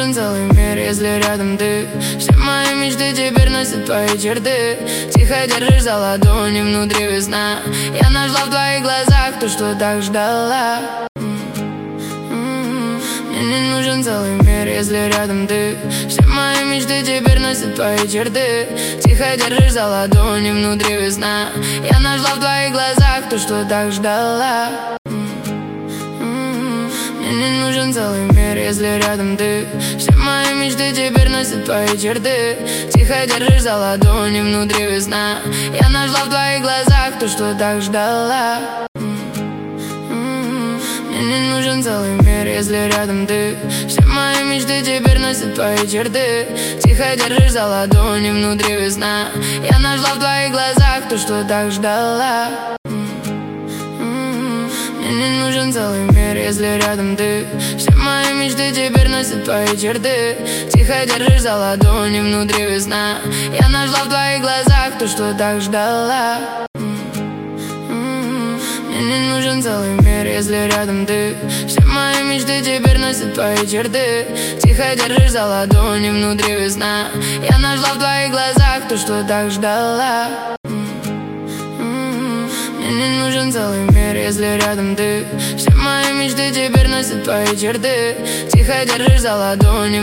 нужен целый мир, если рядом ты. Все мои мечты теперь носят твои черты. Тихо держишь за ладони, внутри весна. Я нашла в твоих глазах то, что так ждала. Мне не нужен целый мир, если рядом ты. Все мои мечты теперь носят твои черты. Тихо держишь за ладони, внутри весна. Я нашла в твоих глазах то, что так ждала. Мне не нужен целый мир, если рядом ты. Все мои мечты теперь носят твои черты. Тихо держишь за ладони, внутри весна. Я нашла в твоих глазах то, что так ждала. Мне не нужен целый мир, если рядом ты. Все мои мечты теперь носят твои черты. Тихо держишь за ладони, внутри весна. Я нашла в твоих глазах то, что так ждала. Мне не нужен целый мир, если рядом ты. Все мои мечты теперь носят твои черты. Тихо держишь за ладони, внутри весна. Я нашла в твоих глазах то, что так ждала. Мне не нужен целый мир, если рядом ты. Все мои мечты теперь носят твои черты. Тихо держишь за ладони, внутри весна. Я нашла в твоих глазах то, что так ждала. Мне не нужен целый мир, если рядом ты. Все мои мечты теперь носят твои черты. Тихо держишь за ладони.